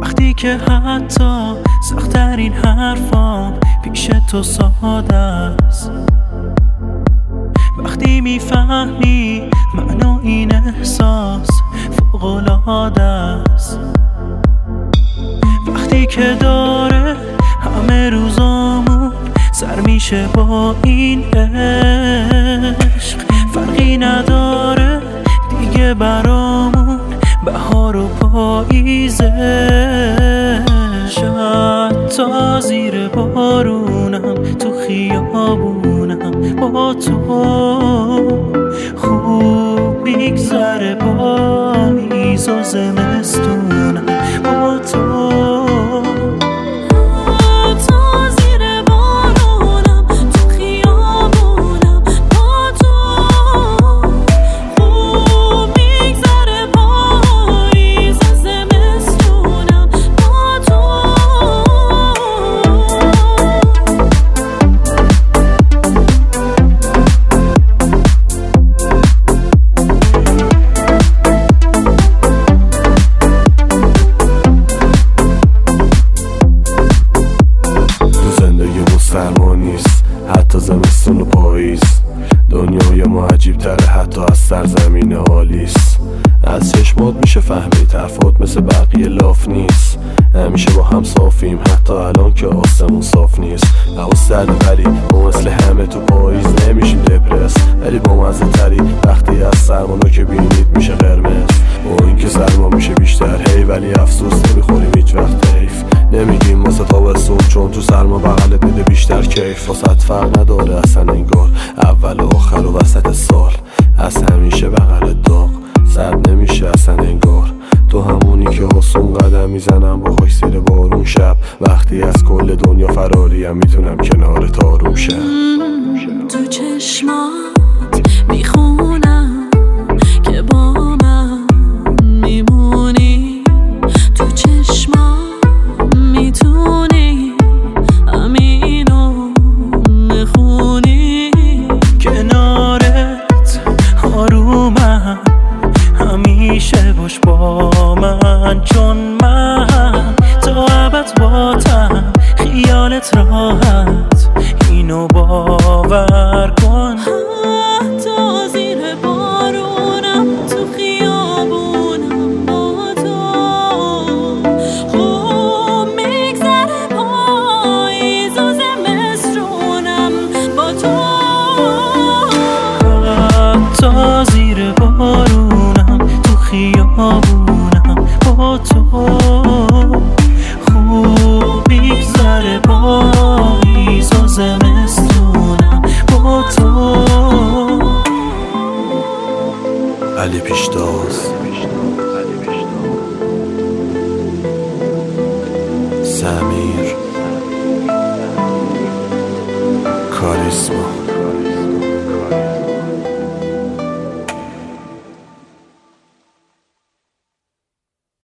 وقتی که حتی سخت‌ترین حرفام پیش تو ساده است، وقتی میفهمی منو این احساس فوق‌العاده است، وقتی که داره همه روزامون سر میشه با این عشق، فرقی نداره دیگه برامون بهار و پاییزه. حتی زیر بارونم تو خیابونم با تو خوب میگذره، پاییز و زمستونم با تو. سرما نیست حتی زمستون و پاییز، دنیای ما عجیب تره حتی از سرزمین آلیس. از چشمات میشه فهمید حرفات مثل بقیه لاف نیست، همیشه با هم صافیم حتی الان که آسمون صاف نیست. هوا سرده ولی ما مثل همه تو پاییز نمیشیم دپرس، ولی با مزه تری وقتی از سرمانو که بینید میشه قرمز. با این که سرما میشه بیشتر هی، ولی افسوس نمیخوریم هیچ وقت حیف. نمیگیم واسه تابستون چون تو سرما بغلت میده بیشتر کیف. واسه فرق نداره اصلا انگار اول و آخر و وسط سال، از همیشه بغلت داغ سرد نمیشه اصلا انگار. تو همونی که آسون قدم میزنم با خوش زیر بارون شب، وقتی از کل دنیا فراریم میتونم کنار تاروم شم. تو چشمات میخونم که با من میمونی، تو چشمات میتونی همینو بخونی. کنارت آرومم همیشه باش با من، چون من تا ابد باتم خیالت راحت، اینو باور کن. حتی زیر بارونم تو خیابونم با تو خوب میگذره، پاییز و زمستونم با تو. حتی زیر بارونم تو خیابونم با تو خوب میگذره، پاییز و زمستونم با تو. علی پیشتاز، سمیر، کاریسما.